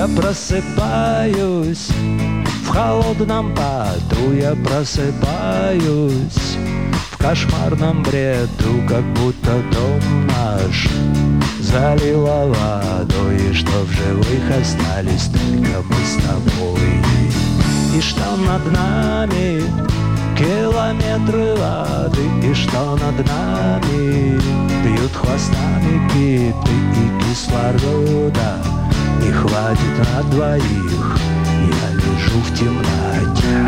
Я просыпаюсь в холодном поту, я просыпаюсь в кошмарном бреду, как будто дом наш залило водой, и что в живых остались только мы с тобой, и что над нами километры воды, и что над нами бьют хвостами киты, и кислорода не хватит на двоих. Я лежу в темноте,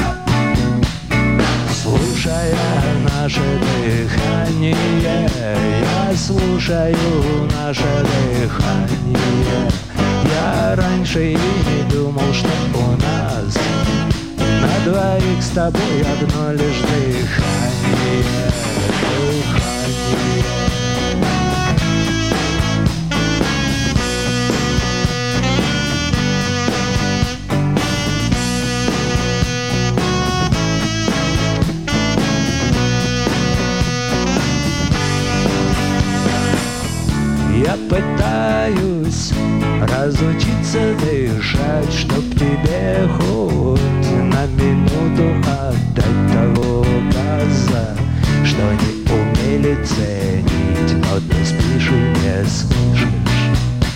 слушая наше дыхание. Я слушаю наше дыхание. Я раньше и не думал, что у нас на двоих с тобой одно лишь дыхание. Дыхание. Я пытаюсь разучиться дышать, чтоб тебе хоть на минуту отдать того газа, что не умели ценить, но ты спишь и не слышишь,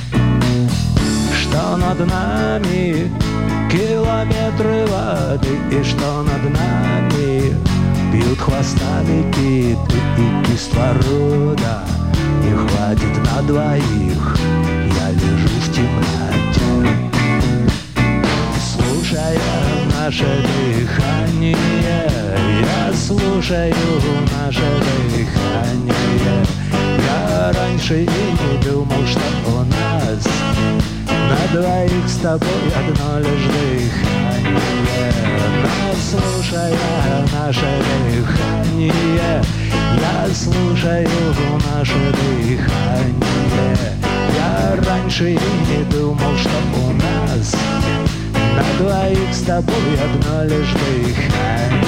что над нами километры воды, и что над нами бьют хвостами киты, и кислорода не хватит на двоих. Я лежу в темноте, слушая наше дыхание. Я слушаю наше дыхание. Я раньше и не думал, что у нас на двоих с тобой одно лишь дыхание. Но слушая наше дыхание, я слушаю наше дыхание. Я раньше и не думал, что у нас на двоих с тобой одно лишь дыхание.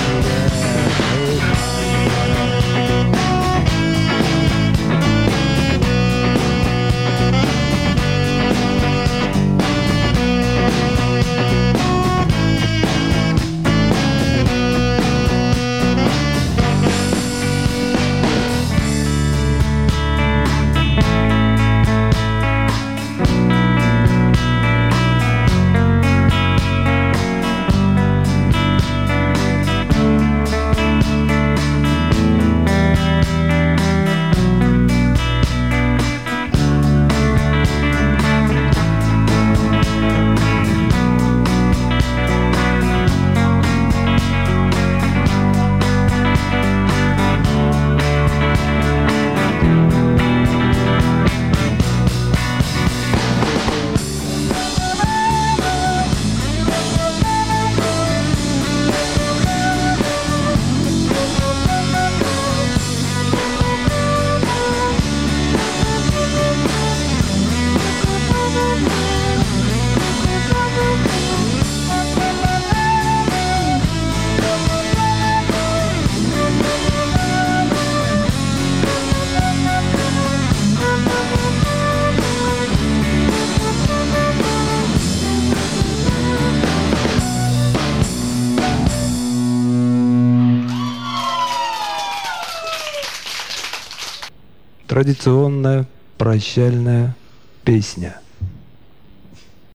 Традиционная прощальная песня.